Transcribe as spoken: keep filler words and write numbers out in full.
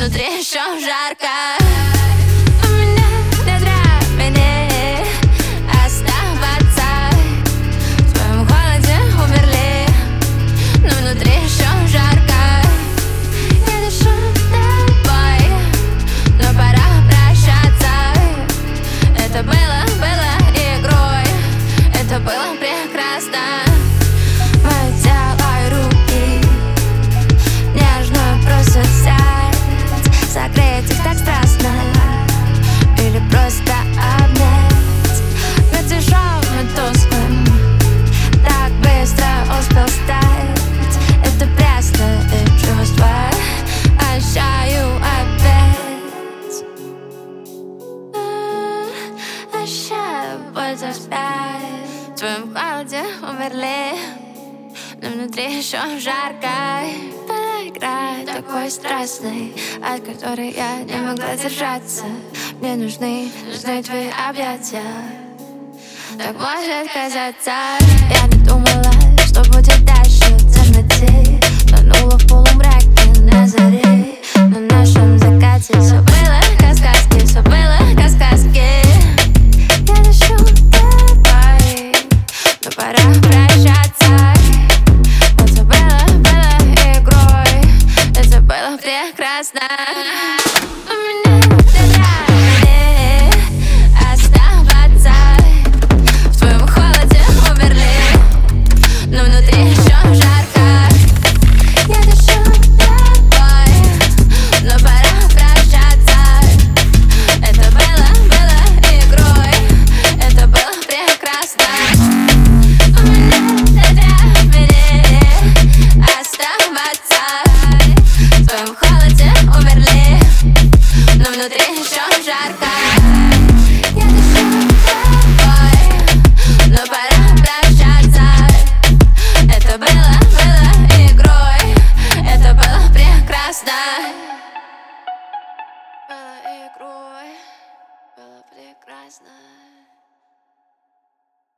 внутри еще жарко. У меня нет времени оставаться в твоем холоде умерли, но внутри еще жарко. Я дышу тобой, но пора прощаться. Это было, было игрой, это было прекрасно. Мое тело и руки нежно просят взять, согреть их так страстно или просто обнять. Мир тяжелым и тусклым так быстро успел стать. Это пресное чувство ощущаю опять. Ощущаю боль за спать. В твоем холоде умерли, но внутри еще жарко. Была игра такой страстной, от которой я не могла держаться. Мне нужны, нужны твои объятия. Так может казаться. Я не думала, что будет дальше в темноте. Тонула в полумраке на заре. На нашем закате все было как сказки, все было как сказки. Я дышу тобой, но пора прощаться. Это было, было игрой, это было прекрасно.